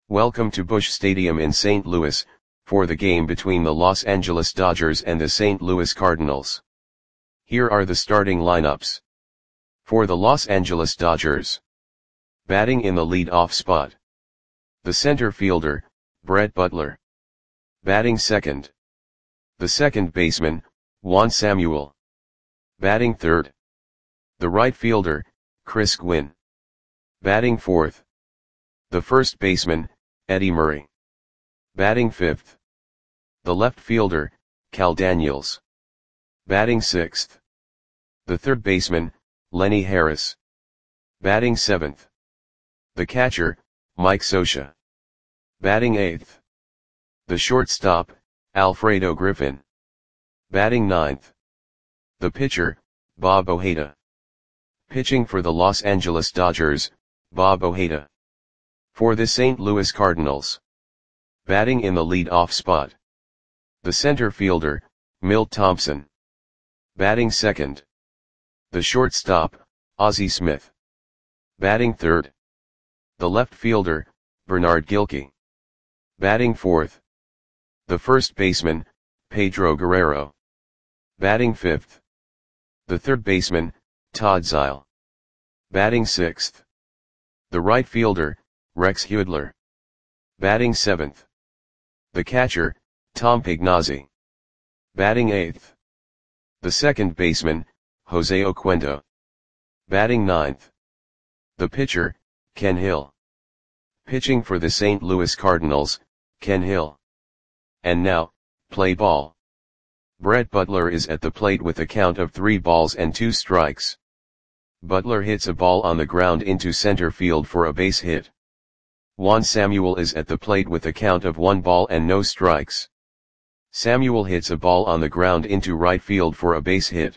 Welcome to Busch Stadium in St. Louis, for the game between the Los Angeles Dodgers and the St. Louis Cardinals. Here are the starting lineups. For the Los Angeles Dodgers. Batting in the lead-off spot. The center fielder, Brett Butler. Batting second. The second baseman, Juan Samuel. Batting third. The right fielder, Chris Gwynn. Batting fourth. The first baseman, Eddie Murray. Batting fifth. The left fielder, Cal Daniels. Batting sixth. The third baseman, Lenny Harris. Batting seventh. The catcher, Mike Scioscia. Batting eighth. The shortstop, Alfredo Griffin. Batting ninth. The pitcher, Bob Ojeda. Pitching for the Los Angeles Dodgers, Bob Ojeda. For the St. Louis Cardinals. Batting in the lead-off spot. The center fielder, Milt Thompson. Batting second. The shortstop, Ozzie Smith. Batting third. The left fielder, Bernard Gilkey. Batting fourth. The first baseman, Pedro Guerrero. Batting fifth. The third baseman, Todd Zeile. Batting sixth. The right fielder, Rex Hudler. Batting seventh. The catcher, Tom Pignazzi. Batting eighth. The second baseman, Jose Oquendo. Batting ninth. The pitcher, Ken Hill. Pitching for the St. Louis Cardinals, Ken Hill. And now, play ball. Brett Butler is at the plate with a count of 3 balls and 2 strikes. Butler hits a ball on the ground into center field for a base hit. Juan Samuel is at the plate with a count of 1 ball and no strikes. Samuel hits a ball on the ground into right field for a base hit.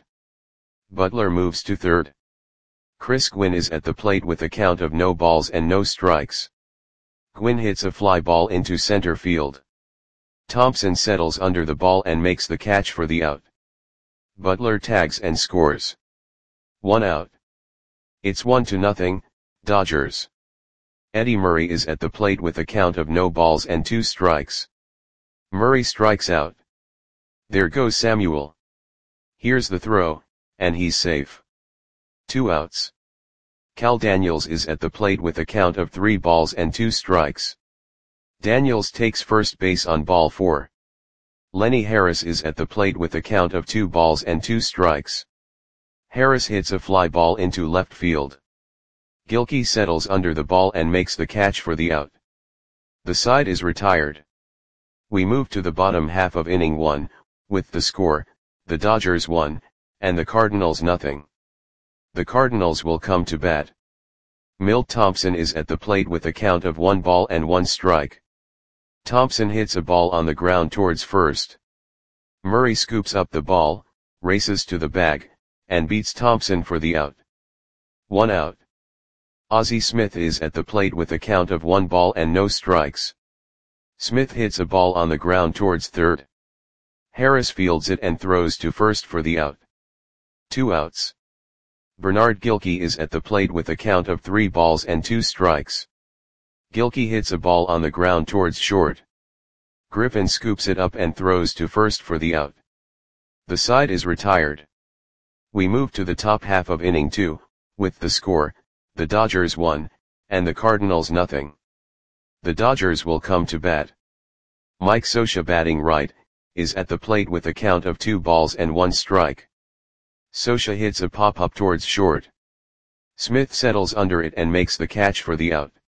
Butler moves to third. Chris Gwynn is at the plate with a count of no balls and no strikes. Gwynn hits a fly ball into center field. Thompson settles under the ball and makes the catch for the out. Butler tags and scores. 1 out. It's 1-0, Dodgers. Eddie Murray is at the plate with a count of no balls and 2 strikes. Murray strikes out. There goes Samuel. Here's the throw, and he's safe. 2 outs. Cal Daniels is at the plate with a count of 3 balls and 2 strikes. Daniels takes first base on ball 4. Lenny Harris is at the plate with a count of 2 balls and 2 strikes. Harris hits a fly ball into left field. Gilkey settles under the ball and makes the catch for the out. The side is retired. We move to the bottom half of inning 1, with the score, the Dodgers 1, and the Cardinals nothing. The Cardinals will come to bat. Milt Thompson is at the plate with a count of 1 ball and 1 strike. Thompson hits a ball on the ground towards first. Murray scoops up the ball, races to the bag, and beats Thompson for the out. 1 out. Ozzie Smith is at the plate with a count of 1 ball and no strikes. Smith hits a ball on the ground towards third. Harris fields it and throws to first for the out. 2 outs. Bernard Gilkey is at the plate with a count of 3 balls and 2 strikes. Gilkey hits a ball on the ground towards short. Griffin scoops it up and throws to first for the out. The side is retired. We move to the top half of inning 2, with the score, the Dodgers 1, and the Cardinals nothing. The Dodgers will come to bat. Mike Scioscia batting right, is at the plate with a count of 2 balls and 1 strike. Scioscia hits a pop-up towards short. Smith settles under it and makes the catch for the out.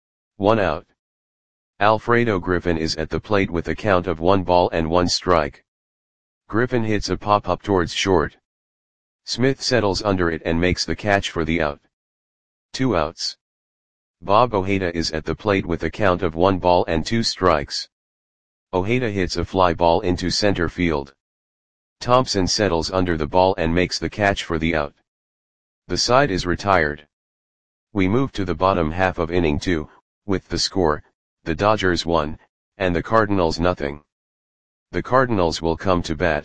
1 out. Alfredo Griffin is at the plate with a count of 1 ball and 1 strike. Griffin hits a pop-up towards short. Smith settles under it and makes the catch for the out. 2 outs. Bob Ojeda is at the plate with a count of 1 ball and 2 strikes. Ojeda hits a fly ball into center field. Thompson settles under the ball and makes the catch for the out. The side is retired. We move to the bottom half of inning 2, with the score, the Dodgers 1, and the Cardinals nothing. The Cardinals will come to bat.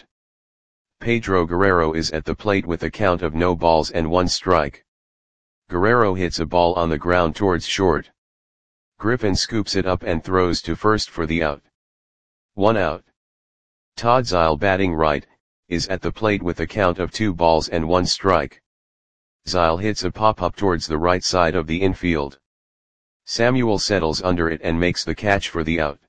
Pedro Guerrero is at the plate with a count of no balls and 1 strike. Guerrero hits a ball on the ground towards short. Griffin scoops it up and throws to first for the out. 1 out. Todd Zeile, batting right, is at the plate with a count of 2 balls and 1 strike. Zeile hits a pop-up towards the right side of the infield. Samuel settles under it and makes the catch for the out.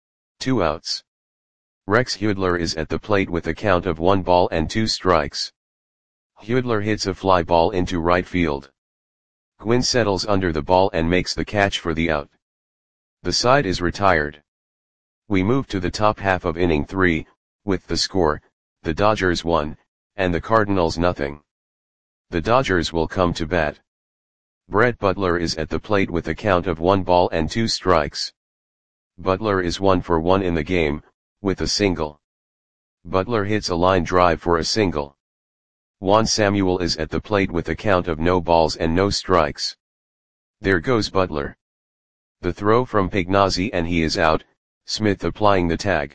2 outs. Rex Hudler is at the plate with a count of 1 ball and 2 strikes. Hudler hits a fly ball into right field. Gwynn settles under the ball and makes the catch for the out. The side is retired. We move to the top half of inning 3, with the score, the Dodgers 1, and the Cardinals nothing. The Dodgers will come to bat. Brett Butler is at the plate with a count of 1 ball and 2 strikes. Butler is 1 for 1 in the game, with a single. Butler hits a line drive for a single. Juan Samuel is at the plate with a count of no balls and no strikes. There goes Butler. The throw from Pignazzi and he is out, Smith applying the tag.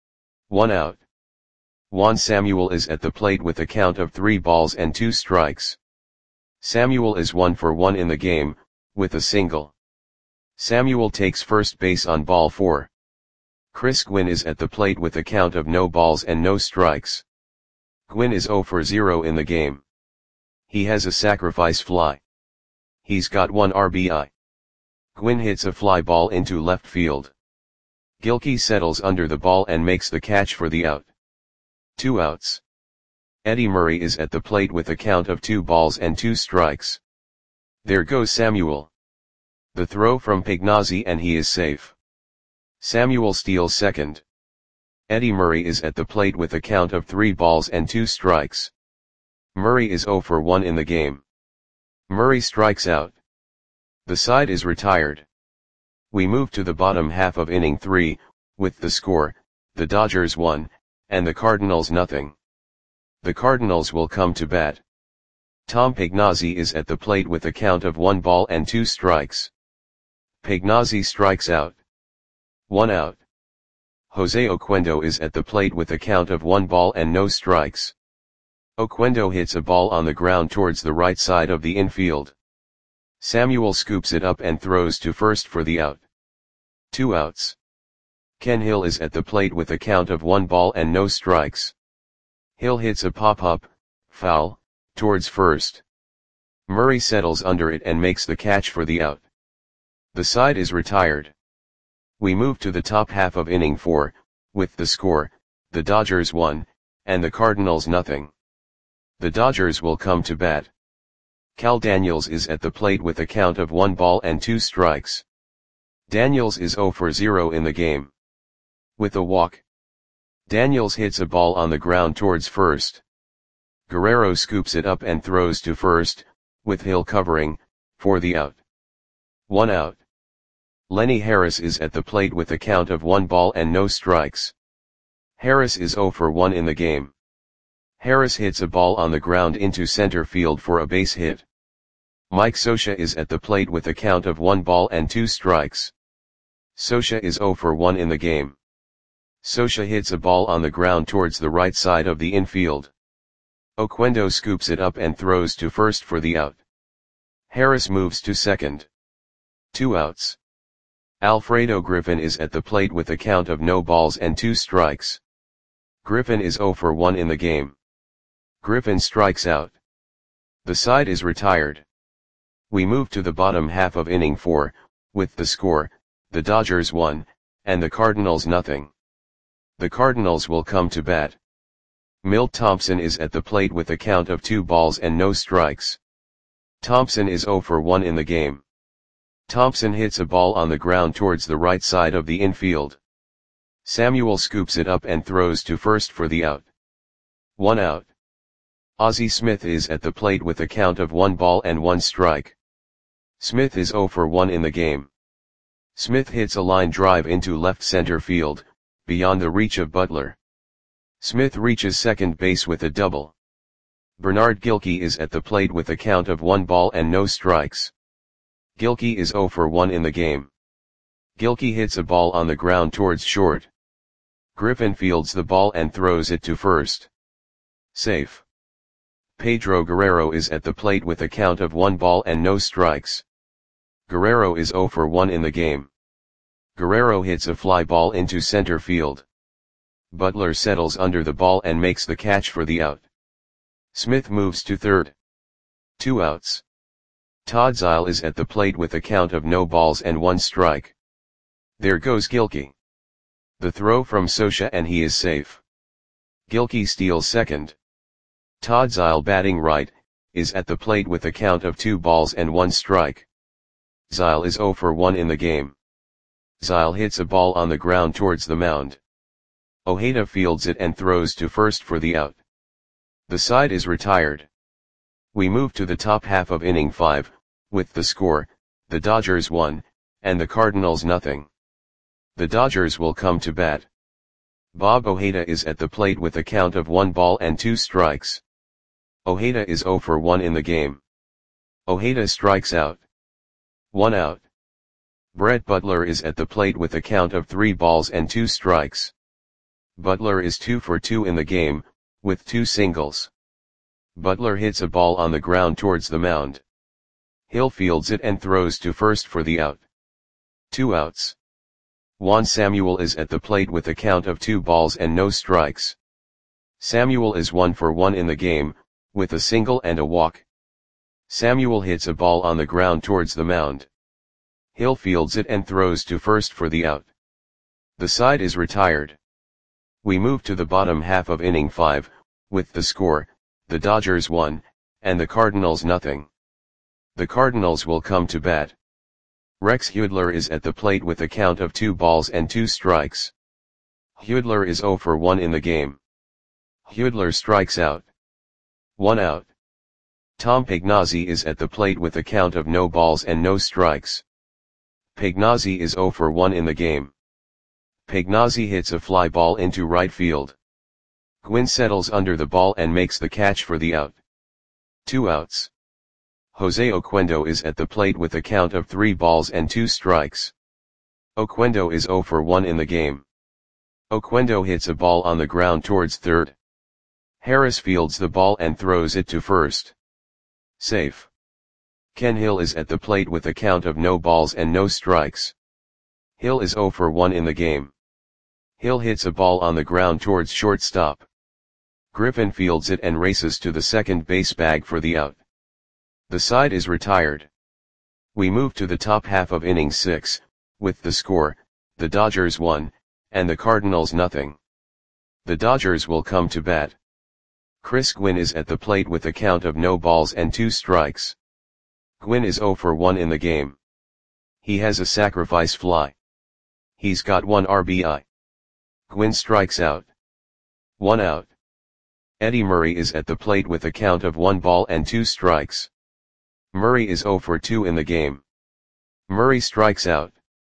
1 out. Juan Samuel is at the plate with a count of 3 balls and 2 strikes. Samuel is 1 for 1 in the game, with a single. Samuel takes first base on ball 4. Chris Gwynn is at the plate with a count of no balls and no strikes. Gwynn is 0 for 0 in the game. He has a sacrifice fly. He's got 1 RBI. Gwynn hits a fly ball into left field. Gilkey settles under the ball and makes the catch for the out. 2 outs. Eddie Murray is at the plate with a count of 2 balls and 2 strikes. There goes Samuel. The throw from Pignazzi and he is safe. Samuel steals second. Eddie Murray is at the plate with a count of 3 balls and 2 strikes. Murray is 0 for 1 in the game. Murray strikes out. The side is retired. We move to the bottom half of inning 3, with the score, the Dodgers 1, and the Cardinals nothing. The Cardinals will come to bat. Tom Pignazzi is at the plate with a count of 1 ball and 2 strikes. Pignazzi strikes out. 1 out. Jose Oquendo is at the plate with a count of 1 ball and no strikes. Oquendo hits a ball on the ground towards the right side of the infield. Samuel scoops it up and throws to first for the out. 2 outs. Ken Hill is at the plate with a count of 1 ball and no strikes. Hill hits a pop-up, foul, towards first. Murray settles under it and makes the catch for the out. The side is retired. We move to the top half of inning 4, with the score, the Dodgers 1, and the Cardinals nothing. The Dodgers will come to bat. Cal Daniels is at the plate with a count of 1 ball and 2 strikes. Daniels is 0 for 0 in the game. With a walk. Daniels hits a ball on the ground towards first. Guerrero scoops it up and throws to first, with Hill covering, for the out. 1 out. Lenny Harris is at the plate with a count of 1 ball and no strikes. Harris is 0 for 1 in the game. Harris hits a ball on the ground into center field for a base hit. Mike Scioscia is at the plate with a count of 1 ball and 2 strikes. Scioscia is 0 for 1 in the game. Scioscia hits a ball on the ground towards the right side of the infield. Oquendo scoops it up and throws to first for the out. Harris moves to second. 2 outs. Alfredo Griffin is at the plate with a count of no balls and 2 strikes. Griffin is 0 for 1 in the game. Griffin strikes out. The side is retired. We move to the bottom half of inning 4, with the score, the Dodgers 1, and the Cardinals nothing. The Cardinals will come to bat. Milt Thompson is at the plate with a count of 2 balls and no strikes. Thompson is 0 for 1 in the game. Thompson hits a ball on the ground towards the right side of the infield. Samuel scoops it up and throws to first for the out. 1 out. Ozzie Smith is at the plate with a count of 1 ball and 1 strike. Smith is 0 for 1 in the game. Smith hits a line drive into left center field, beyond the reach of Butler. Smith reaches second base with a double. Bernard Gilkey is at the plate with a count of 1 ball and no strikes. Gilkey is 0 for 1 in the game. Gilkey hits a ball on the ground towards short. Griffin fields the ball and throws it to first. Safe. Pedro Guerrero is at the plate with a count of 1 ball and no strikes. Guerrero is 0 for 1 in the game. Guerrero hits a fly ball into center field. Butler settles under the ball and makes the catch for the out. Smith moves to third. 2 outs. Todd Zeile is at the plate with a count of no balls and 1 strike. There goes Gilkey. The throw from Scioscia and he is safe. Gilkey steals second. Todd Zeile, batting right, is at the plate with a count of 2 balls and 1 strike. Zeile is 0 for 1 in the game. Zeile hits a ball on the ground towards the mound. Ojeda fields it and throws to first for the out. The side is retired. We move to the top half of inning 5, with the score, the Dodgers 1, and the Cardinals nothing. The Dodgers will come to bat. Bob Ojeda is at the plate with a count of 1 ball and 2 strikes. Ojeda is 0 for 1 in the game. Ojeda strikes out. 1 out. Brett Butler is at the plate with a count of 3 balls and 2 strikes. Butler is 2 for 2 in the game, with 2 singles. Butler hits a ball on the ground towards the mound. Hill fields it and throws to first for the out. 2 outs. Juan Samuel is at the plate with a count of 2 balls and no strikes. Samuel is 1 for 1 in the game, with a single and a walk. Samuel hits a ball on the ground towards the mound. Hill fields it and throws to first for the out. The side is retired. We move to the bottom half of inning 5, with the score, the Dodgers 1, and the Cardinals nothing. The Cardinals will come to bat. Rex Hudler is at the plate with a count of 2 balls and 2 strikes. Hudler is 0 for 1 in the game. Hudler strikes out. 1 out. Tom Pagnozzi is at the plate with a count of no balls and no strikes. Pagnozzi is 0 for 1 in the game. Pagnozzi hits a fly ball into right field. Gwynn settles under the ball and makes the catch for the out. 2 outs. Jose Oquendo is at the plate with a count of 3 balls and 2 strikes. Oquendo is 0 for 1 in the game. Oquendo hits a ball on the ground towards third. Harris fields the ball and throws it to first. Safe. Ken Hill is at the plate with a count of no balls and no strikes. Hill is 0 for 1 in the game. Hill hits a ball on the ground towards shortstop. Griffin fields it and races to the second base bag for the out. The side is retired. We move to the top half of inning 6, with the score, the Dodgers 1, and the Cardinals nothing. The Dodgers will come to bat. Chris Gwynn is at the plate with a count of no balls and 2 strikes. Gwynn is 0 for 1 in the game. He has a sacrifice fly. He's got 1 RBI. Gwynn strikes out. 1 out. Eddie Murray is at the plate with a count of 1 ball and 2 strikes. Murray is 0 for 2 in the game. Murray strikes out.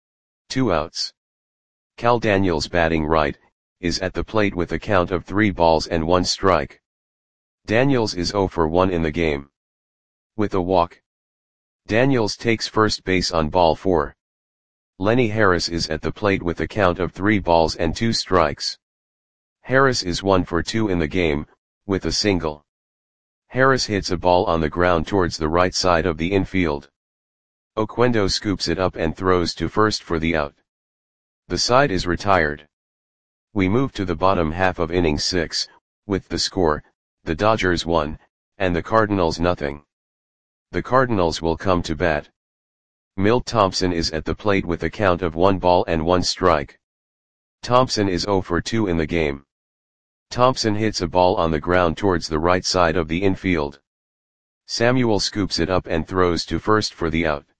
2 outs. Cal Daniels, batting right, is at the plate with a count of 3 balls and 1 strike. Daniels is 0 for 1 in the game. With a walk. Daniels takes first base on ball 4. Lenny Harris is at the plate with a count of 3 balls and 2 strikes. Harris is 1 for 2 in the game, with a single. Harris hits a ball on the ground towards the right side of the infield. Oquendo scoops it up and throws to first for the out. The side is retired. We move to the bottom half of inning 6, with the score, the Dodgers 1, and the Cardinals nothing. The Cardinals will come to bat. Milt Thompson is at the plate with a count of 1 ball and 1 strike. Thompson is 0 for 2 in the game. Thompson hits a ball on the ground towards the right side of the infield. Samuel scoops it up and throws to first for the out.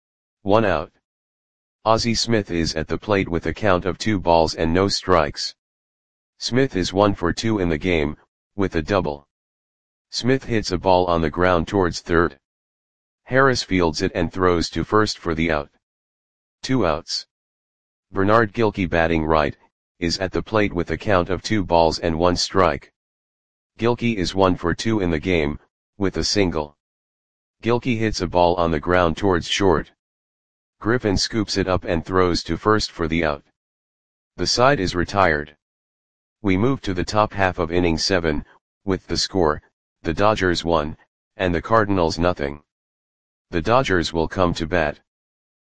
1 out. Ozzie Smith is at the plate with a count of 2 balls and no strikes. Smith is 1 for 2 in the game, with a double. Smith hits a ball on the ground towards third. Harris fields it and throws to first for the out. 2 outs. Bernard Gilkey, batting right, is at the plate with a count of 2 balls and 1 strike. Gilkey is 1 for 2 in the game, with a single. Gilkey hits a ball on the ground towards short. Griffin scoops it up and throws to first for the out. The side is retired. We move to the top half of inning 7, with the score, the Dodgers 1, and the Cardinals nothing. The Dodgers will come to bat.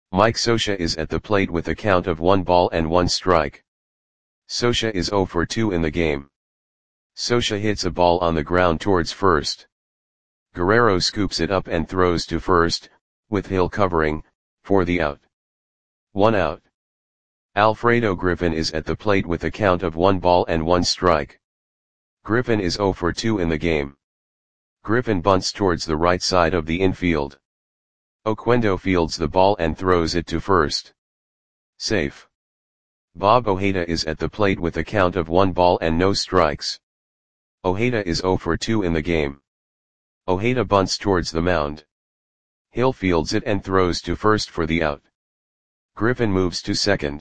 Mike Scioscia is at the plate with a count of 1 ball and 1 strike. Scioscia is 0 for 2 in the game. Scioscia hits a ball on the ground towards first. Guerrero scoops it up and throws to first, with Hill covering, for the out. 1 out. Alfredo Griffin is at the plate with a count of 1 ball and 1 strike. Griffin is 0 for 2 in the game. Griffin bunts towards the right side of the infield. Oquendo fields the ball and throws it to first. Safe. Bob Ojeda is at the plate with a count of 1 ball and no strikes. Ojeda is 0 for 2 in the game. Ojeda bunts towards the mound. Hill fields it and throws to first for the out. Griffin moves to second.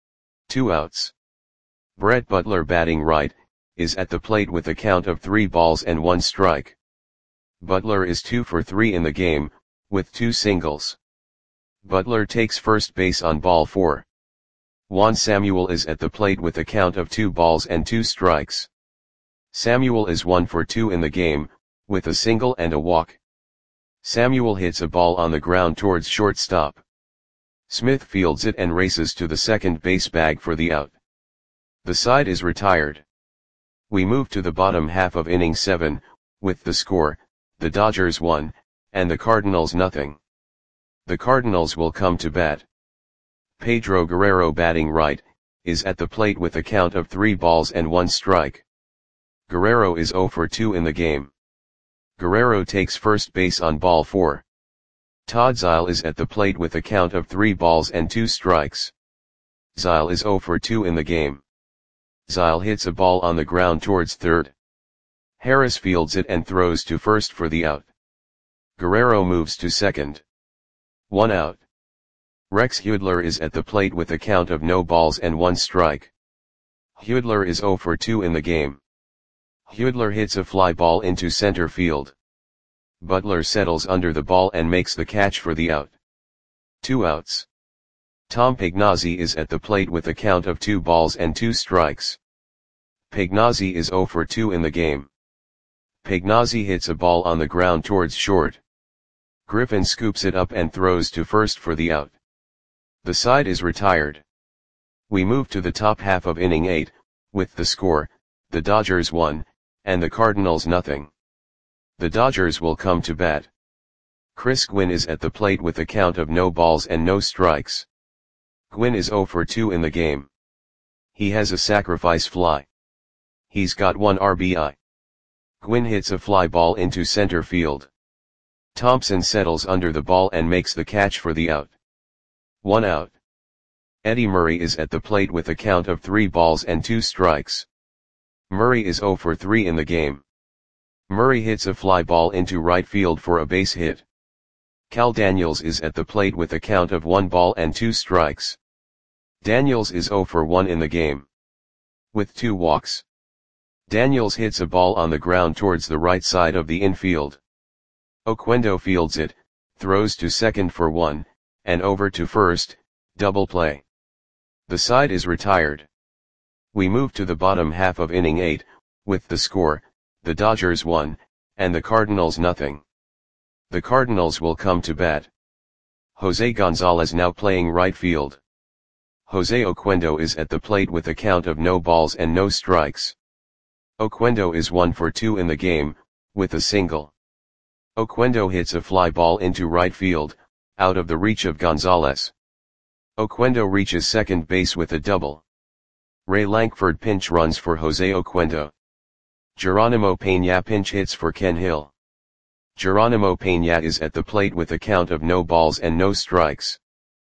2 outs. Brett Butler, batting right, is at the plate with a count of 3 balls and 1 strike. Butler is 2 for 3 in the game, with 2 singles. Butler takes first base on ball 4. Juan Samuel is at the plate with a count of 2 balls and 2 strikes. Samuel is 1 for 2 in the game, with a single and a walk. Samuel hits a ball on the ground towards shortstop. Smith fields it and races to the second base bag for the out. The side is retired. We move to the bottom half of inning 7, with the score, the Dodgers 1, and the Cardinals nothing. The Cardinals will come to bat. Pedro Guerrero, batting right, is at the plate with a count of 3 balls and 1 strike. Guerrero is 0 for 2 in the game. Guerrero takes first base on ball 4. Todd Zeile is at the plate with a count of 3 balls and 2 strikes. Zeile is 0 for 2 in the game. Zeile hits a ball on the ground towards third. Harris fields it and throws to first for the out. Guerrero moves to second. 1 out. Rex Hudler is at the plate with a count of no balls and 1 strike. Hudler is 0 for 2 in the game. Hudler hits a fly ball into center field. Butler settles under the ball and makes the catch for the out. 2 outs. Tom Pagnozzi is at the plate with a count of 2 balls and 2 strikes. Pagnozzi is 0 for 2 in the game. Pagnozzi hits a ball on the ground towards short. Griffin scoops it up and throws to first for the out. The side is retired. We move to the top half of inning 8, with the score, the Dodgers 1, and the Cardinals nothing. The Dodgers will come to bat. Chris Gwynn is at the plate with a count of no balls and no strikes. Gwynn is 0 for 2 in the game. He has a sacrifice fly. He's got 1 RBI. Gwynn hits a fly ball into center field. Thompson settles under the ball and makes the catch for the out. 1 out. Eddie Murray is at the plate with a count of 3 balls and 2 strikes. Murray is 0 for 3 in the game. Murray hits a fly ball into right field for a base hit. Cal Daniels is at the plate with a count of 1 ball and 2 strikes. Daniels is 0 for 1 in the game. With 2 walks. Daniels hits a ball on the ground towards the right side of the infield. Oquendo fields it, throws to second for 1, and over to first, double play. The side is retired. We move to the bottom half of inning 8, with the score, the Dodgers 1, and the Cardinals nothing. The Cardinals will come to bat. Jose Gonzalez now playing right field. Jose Oquendo is at the plate with a count of no balls and no strikes. Oquendo is 1 for 2 in the game, with a single. Oquendo hits a fly ball into right field, out of the reach of Gonzalez. Oquendo reaches second base with a double. Ray Lankford pinch runs for Jose Oquendo. Geronimo Peña pinch hits for Ken Hill. Geronimo Peña is at the plate with a count of no balls and no strikes.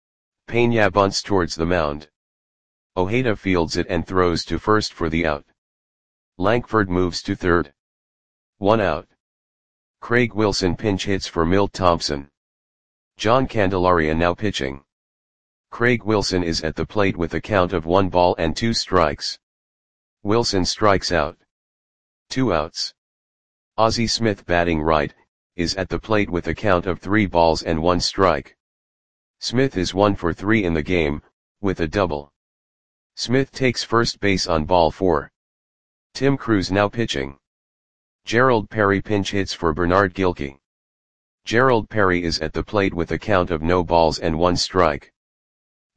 Peña bunts towards the mound. Ojeda fields it and throws to first for the out. Lankford moves to third. 1 out. Craig Wilson pinch hits for Milt Thompson. John Candelaria now pitching. Craig Wilson is at the plate with a count of 1 ball and 2 strikes. Wilson strikes out. 2 outs. Ozzie Smith, batting right, is at the plate with a count of 3 balls and 1 strike. Smith is 1 for 3 in the game, with a double. Smith takes first base on ball 4. Tim Cruz now pitching. Gerald Perry pinch hits for Bernard Gilkey. Gerald Perry is at the plate with a count of no balls and 1 strike.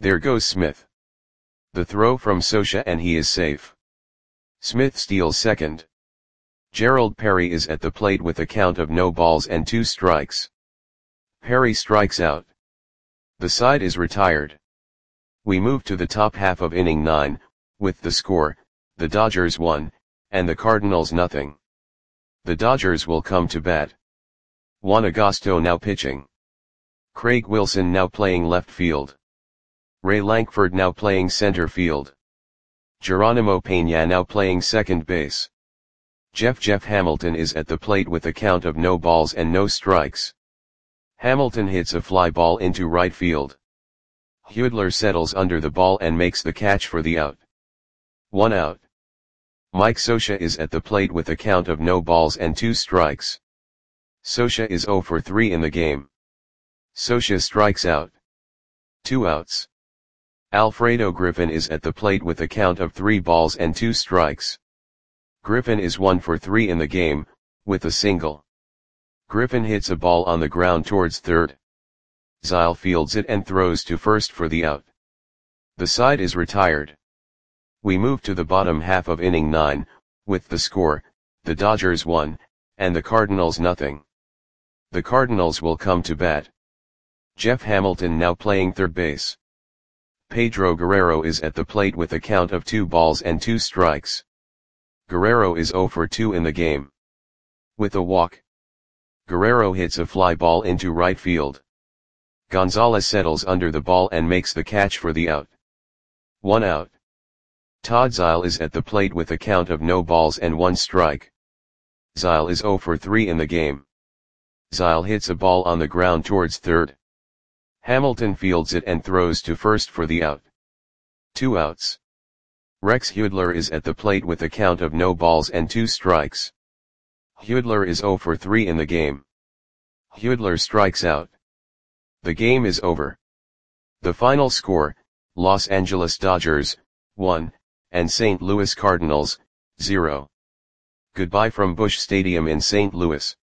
There goes Smith. The throw from Scioscia and he is safe. Smith steals second. Gerald Perry is at the plate with a count of no balls and 2 strikes. Perry strikes out. The side is retired. We move to the top half of inning 9, with the score, the Dodgers 1, and the Cardinals nothing. The Dodgers will come to bat. Juan Agosto now pitching. Craig Wilson now playing left field. Ray Lankford now playing center field. Geronimo Pena now playing second base. Jeff Hamilton is at the plate with a count of no balls and no strikes. Hamilton hits a fly ball into right field. Hudler settles under the ball and makes the catch for the out. 1 out. Mike Scioscia is at the plate with a count of no balls and 2 strikes. Scioscia is 0 for 3 in the game. Scioscia strikes out. 2 outs. Alfredo Griffin is at the plate with a count of 3 balls and 2 strikes. Griffin is 1 for 3 in the game, with a single. Griffin hits a ball on the ground towards third. Zeile fields it and throws to first for the out. The side is retired. We move to the bottom half of inning 9, with the score, the Dodgers 1, and the Cardinals nothing. The Cardinals will come to bat. Jeff Hamilton now playing third base. Pedro Guerrero is at the plate with a count of 2 balls and 2 strikes. Guerrero is 0 for 2 in the game. With a walk. Guerrero hits a fly ball into right field. Gonzalez settles under the ball and makes the catch for the out. 1 out. Todd Zeile is at the plate with a count of no balls and 1 strike. Zeile is 0 for 3 in the game. Zeile hits a ball on the ground towards third. Hamilton fields it and throws to first for the out. 2 outs. Rex Hudler is at the plate with a count of no balls and 2 strikes. Hudler is 0 for 3 in the game. Hudler strikes out. The game is over. The final score, Los Angeles Dodgers, 1, and St. Louis Cardinals, 0. Goodbye from Busch Stadium in St. Louis.